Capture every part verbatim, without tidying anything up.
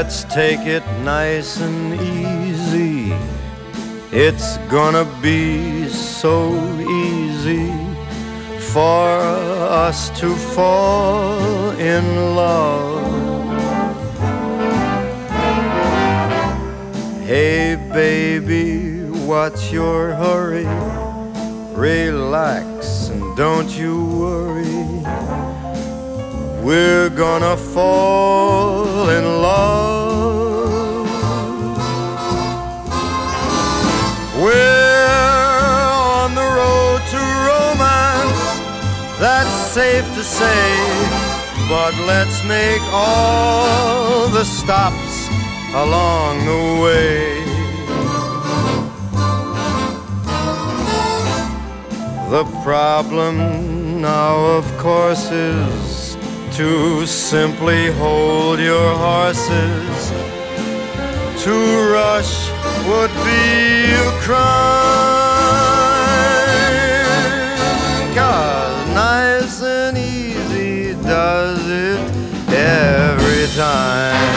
Let's take it nice and easy. It's gonna be so easy for us to fall in love. Hey baby, what's your hurry? Relax and don't you worry. We're gonna fall in love. We're on the road to romance, that's safe to say. But let's make all the stops along the way. The problem now, of course, is to simply hold your horses. To rush would be a crime, 'cause nice and easy does it every time.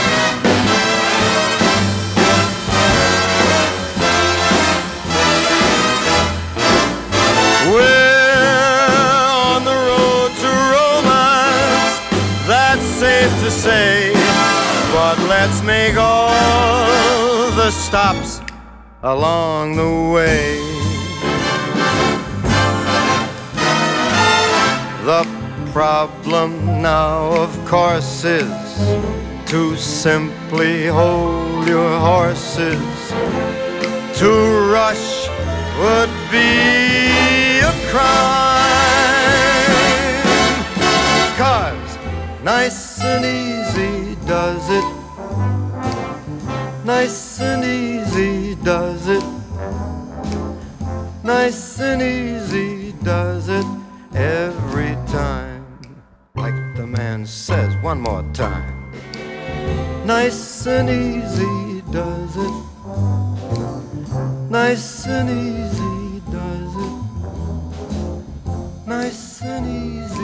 Safe to say, but let's make all the stops along the way. The problem now, of course, is to simply hold your horses. To rush would be a crime, 'cause nice and easy does it. Nice and easy does it. Nice and easy does it every time. Like the man says, one more time. Nice and easy does it. Nice and easy does it. Nice and easy.